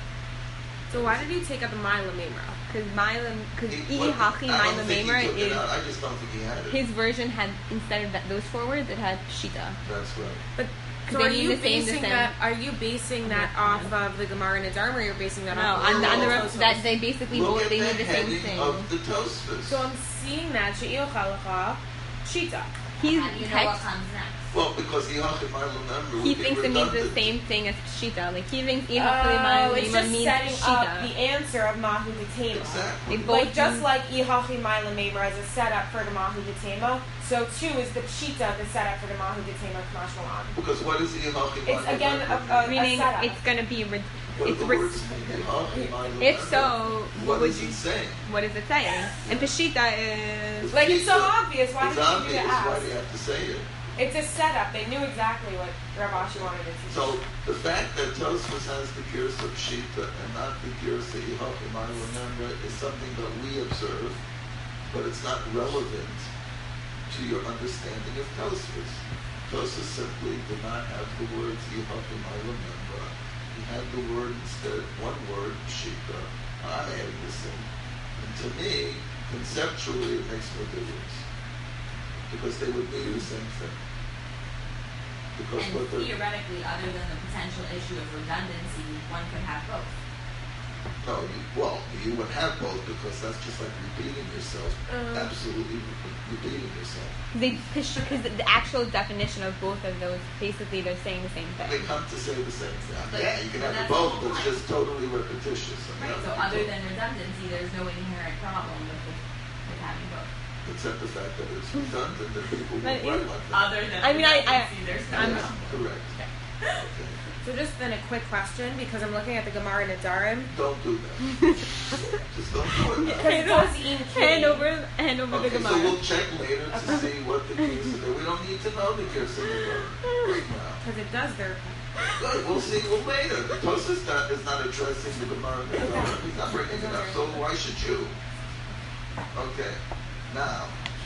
So why did he take out the Mila Memra? Because Milam, because He- I what- Haki I don't Milam think he Memra took it is out. I just don't think he had it. his version had instead of that, those four words, it had Shita. That's right. But So they are mean you the same, the basing same. that? Are you basing that off of the Gemara and Nedarim, or you're basing that No, off? on of the, on the No. ref- that they basically Look both at they the mean the same heading thing. of the Tosfos. So I'm seeing that She'il Chalacha, Shita. He's How do you know text, what comes next? Well, because Ihachim I remember He would be thinks it means the redundant. same thing as Pshita. Like he thinks Oh, Ihachim it's just means setting up Pshita. the answer of Mahu Detema. Exactly. They both Like just use- like Ihachi Maila Mebra is a setup for the Mahu Detema, so too is the Pshita the setup for the Mahu Detema Kamash Malan. Because what is Ihachim It's again a, a, Meaning a setup. it's gonna be. Re- What do it's the re- words mean? Ihachim I remember. if so, what what would is you? it saying? What is it saying? And Pshita is. Like it's so Pshita. obvious. Why It's did you obvious. need to Why ask? do you have to say it? It's a setup. They knew exactly what Rav Ashi wanted to teach. So the fact that Tosfos has the Girs of Pshita and not the Girs of Ihachim I remember is something that we observe, but it's not relevant to your understanding of Tosfos. Tosfos simply did not have the words Ihachim I remember. He had the word instead, one word, Pshita. I'm adding this in. And to me, conceptually, it makes no difference. Because they would mean the same thing. Because And what they're... theoretically, other than the potential issue of redundancy, one could have both. No, you, well, you would have both because that's just like repeating yourself. Um. Absolutely re- repeating yourself. They because the actual definition of both of those basically they're saying the same They thing. come to say the same thing. But- Yeah, you can but have it that's both, the but whole it's point. just totally repetitious. I mean, Right, so I other think than redundancy, there's no inherent problem with, the, with having both. except the fact that it's redundant and people will But write it- like that. Other than I mean, I- I- redundancy, there's no I'm- problem. Correct. Okay. So just then a quick question because I'm looking at the Gemara Nadarim. Don't do that. Just don't do it now. Because it does in Hand over, hand over Okay, the so Gemara. we'll check later to see what the case is. We don't need to know the case of the right now. Because it does their. Good, we'll see well later. The Tosfos is is not addressing the Gemara. He's not bringing it up, so why should you? Okay, now.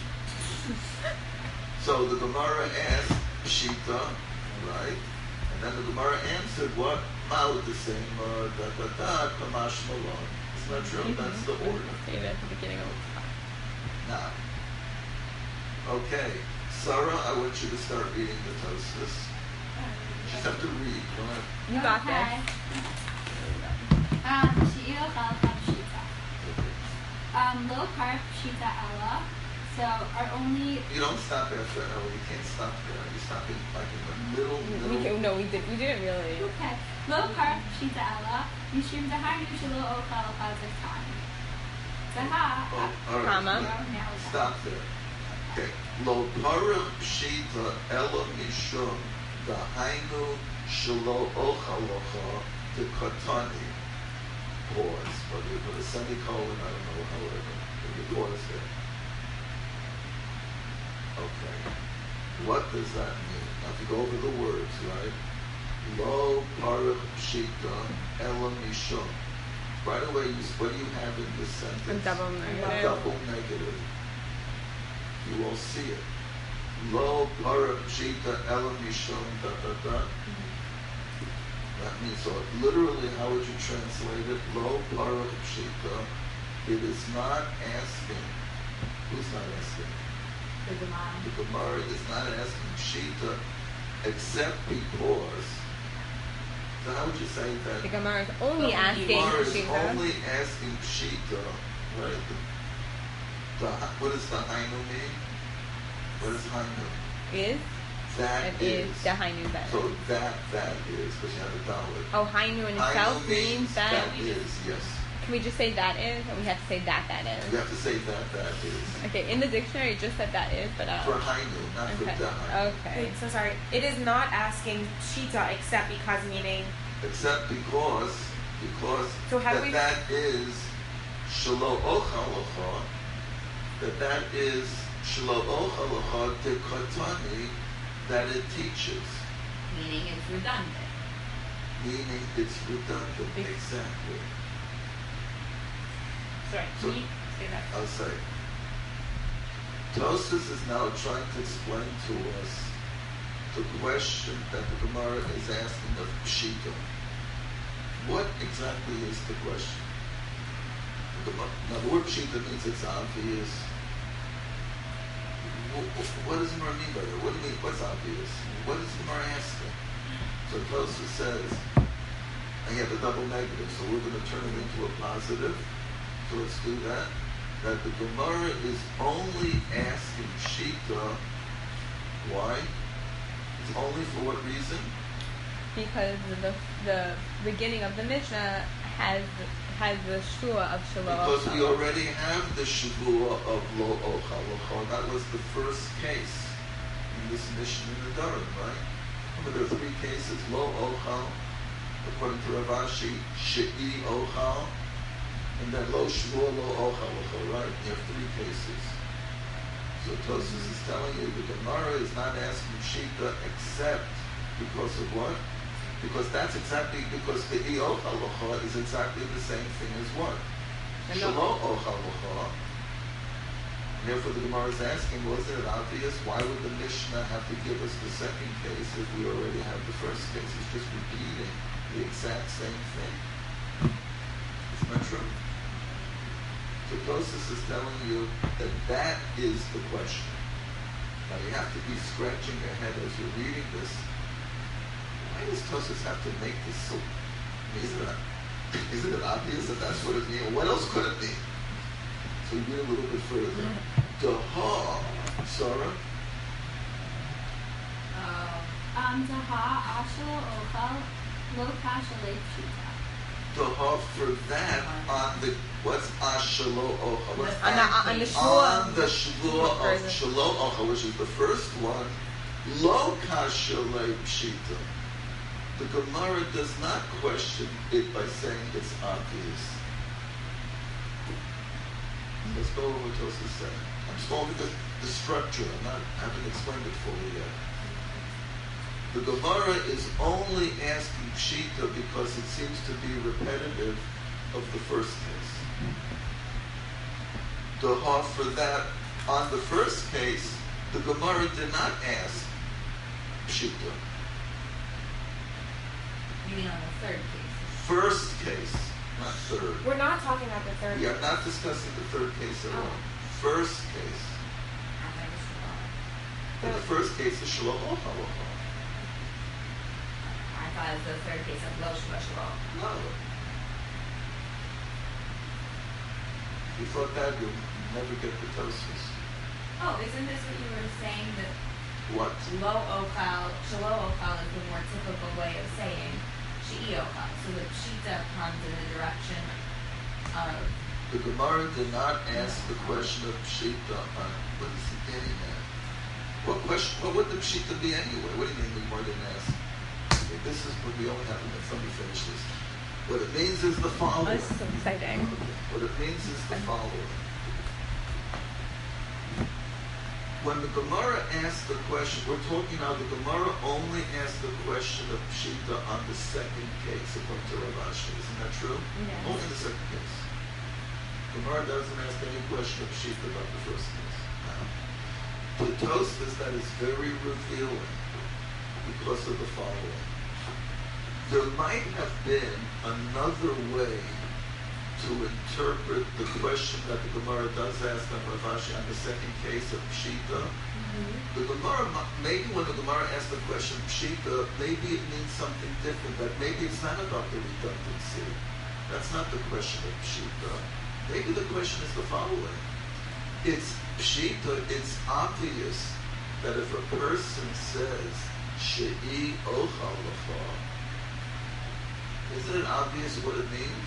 So the Gemara asked Pshita, right? And then the Gemara answered what? Ma'ud the same, uh, da da da, Kamash Malon. It's not true, that's the order. Say that at the beginning of the talk. Now. Okay, Sarah, I want you to start reading the Tosfos. You just have to read. You don't have You got Okay. this. Um, She'il Chalcha Pshita. Um, low carb Pshita Ella. So our only You don't stop after an hour. You can't stop there. You stop in like in the middle, We middle. can, no, we did. We didn't really. okay. Low carb Pshita Ella. Yishim Dahar Yushalo Ochal Chazaktan. Daha. Oh, all right. Comma. Let- Stop there. Okay. Lo parach pshita ela mishum dahainu shelo ochalocha to katani. Pause. But you put a semicolon. I don't know. However, you pause there. Okay. What does that mean? Now, if you go over the words, right? Lo parach pshita ela mishum. Right away, you, what do you have in this sentence? A double A negative. double negative. You will see it. Lo para pshita elam mishum da da da. That means, so literally, how would you translate it? Lo para pshita. It is not asking. Who's not asking? The Gemara. The Gemara is not asking pshita, except because. So how would you say that? The Gemara is only The asking Gemara is Pshita. only asking pshita, right? The, the, what does the hainu mean? What is hainu? Is That and is. is the Hainu that. So that that is because you have a dollar. Oh, Hainu in itself Hainu means that. that is yes. Can we just say that is, or we have to say that that You is? have to say that that is Okay, in the dictionary it just said that is, but uh. for hainu, not for Okay. the hainu. Okay. Wait, so sorry. It is not asking Pshita except because meaning. Except because because So how do that we- that is shelo ochalocha. That that is shelo ochalocha de katani. That it teaches, Meaning it's redundant. meaning it's redundant. Exactly. Sorry, So- can you say that? I'll say. Tosfos is now trying to explain to us the question that the Gemara is asking of Pshita. What exactly is the question? The Gemara- Now, the word Pshita means it's obvious. Wh- wh- What does the Gemara mean by that? What do you mean? What's obvious? What is the Gemara asking? So Tosfos says, and you have a double negative, so we're going to turn it into a positive. So let's do that. That the Gemara is only asking Shita. Why? It's only for what reason? Because the the beginning of the Mishnah has has the shua of shalom. Because we already have the shavua of lo ochal l'chol. That was the first case in this Mishnah in the Durham, right? Remember, there are three cases: lo ochal, according to Rav Ashi, she'i ochal, and then lo shavua lo ochal l'chol. Right? You have three cases. So Tosfos is telling you the Gemara is not asking Shita except because of what? Because that's exactly, because the I ochal l'chol is exactly the same thing as what? Shelo ochal l'chol. Therefore the Gemara is asking, wasn't it obvious? Why would the Mishnah have to give us the second case if we already have the first case? It's just repeating the exact same thing. Isn't that true? So Tosfos is telling you that that is the question. Now you have to be scratching your head as you're reading this. Why does Tosfos have to make this so? Isn't it, isn't it obvious that that's what it means? What else could it mean? So you read a little bit further. Daha, Sarah. Um, Daha Ashel Ochal Lo Kashalei Pshita. Daha for that on the what's Ashelo Ochal? What's On the on the shua. on the Shavua of Shelo Ochal, which is the first one. Lo Kashalei Pshita. The Gemara does not question it by saying it's obvious. Let's go over what Tosfos is saying. I'm just going with the, the structure. I'm not, I haven't explained it fully yet. The Gemara is only asking Pshita because it seems to be repetitive of the first case. Daha for that, on the first case, the Gemara did not ask Pshita. You mean on the third case? First case, not third. We're not talking about the third. We are not discussing the third case at all. First case. I thought it was Shalom. And the first case is Shalom Ochal Ochal. I thought it was the third case of Lo Shua Shalom. No. If you thought that, you'll never get the Tosfos. Oh, isn't this what you were saying that What? Lo Ochal, Shalo Ochal is the more typical way of saying She'i Ochal. So the Pshita comes in the direction of. The Gemara did not ask the question of Pshita on what is he getting at? What question? What would the Pshita be anyway? What do you mean the Gemara didn't ask? Okay, this is what we only have to let somebody finish this. What it means is the following. Oh, this is so exciting. Okay. What it means is the following. When the Gemara asks the question, we're talking now, the Gemara only asked the question of Pshita on the second case, according to Rav Ashi. Isn't that true? Yes. Only the second case. Gemara doesn't ask any question of Pshita about the first case. Now, to Tosfos, that is very revealing because of the following. There might have been another way to interpret the question that the Gemara does ask on Rav Ashi on the second case of Pshita. Mm-hmm. The Gemara, maybe when the Gemara asks the question Pshita, maybe it means something different, that maybe it's not about the redundancy. That's not the question of Pshita. Maybe the question is the following. It's Pshita, it's obvious that if a person says She'i Ochal L'chol, isn't it obvious what it means?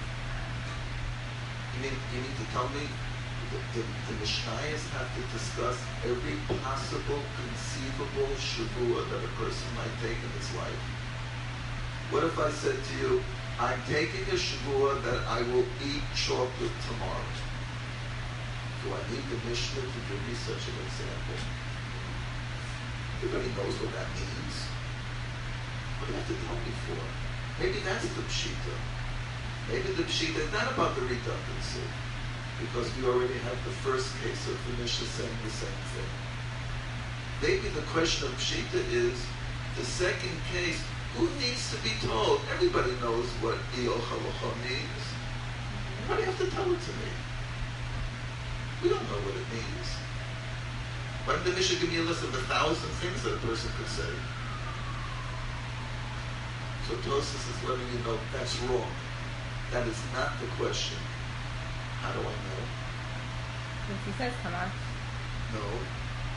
You need, you need to tell me, the, the, the Mishnayos have to discuss every possible, conceivable shavua that a person might take in his life. What if I said to you, I'm taking a shavua that I will eat chocolate tomorrow? Do I need the Mishnah to give me such an example? Everybody knows what that means. What do you have to tell me for? Maybe that's the Pshita. Maybe the Pshita is not about the redundancy, because we already have the first case of the Mishnah saying the same thing. Maybe the question of Pshita is the second case. Who needs to be told? Everybody knows what I ochal l'chol means. Why do you have to tell it to me? We don't know what it means. Why did the Mishnah give me a list of a thousand things that a person could say? So Tosfos is letting you know that's wrong. That is not the question. How do I know? If he says come on. No.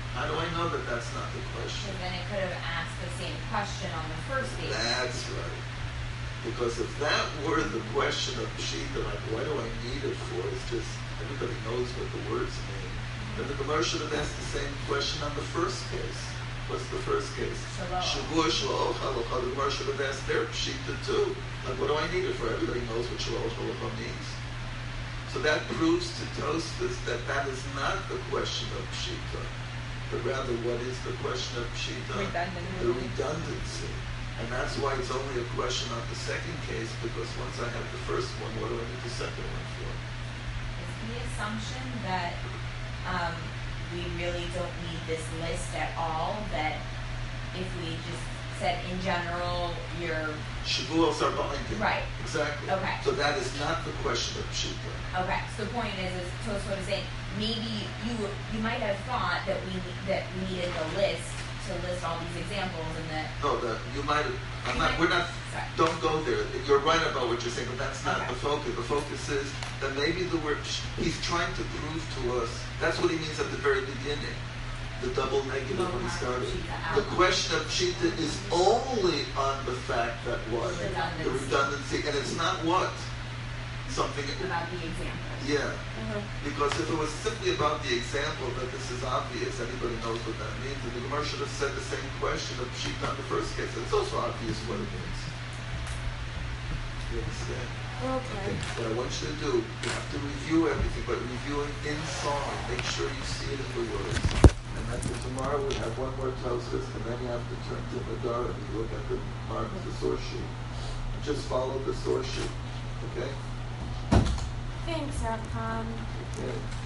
How do I know that that's not the question? So then it could have asked the same question on the first statement. That's right. Because if that were the question of Pshita, like, what do I need it for? It's just, everybody knows what the words mean. Then the Gemara should have asked the same question on the first case. What's the first case? Shavua Shalom Halacha. The Gemara should have asked their Pshita too. Like, what do I need it for? Everybody knows what Shalom Halacha means. So that proves to Tosfos that that is not the question of Pshita, but rather what is the question of Pshita? Redundancy. The redundancy. And that's why it's only a question on the second case, because once I have the first one, what do I need the second one for? Is the assumption that um, we really don't need this list at all, that if we just said in general, you're... Shavuos are binding. Right. Exactly. Okay. So that is not the question of Pshita. Okay, so the point is, is Tosfot is saying, maybe you you might have thought that we that we needed the list to list all these examples and that... No, the, you might have... I'm You not, might- we're not... Sorry. Don't go there. You're right about what you're saying, but that's not Okay. the focus. The focus is that maybe the word... He's trying to prove to us... That's what he means at the very beginning. The double negative when he started. The question of Pshita is only on the fact that what? Redundancy. The redundancy. And it's not what? Something... About the example. Yeah. Because if it was simply about the example that this is obvious, anybody knows what that means, and the Gemara should have said the same question of Pshita on the first case. It's also obvious what it means. You understand? Okay. What I want you to do, you have to review everything, but review it in song. Make sure you see it in the words. And then for tomorrow we have one more Tosfos, and then you have to turn to Madara and look at the mark, the source sheet. Just follow the source sheet. Okay? Thanks, Rapcom. Okay.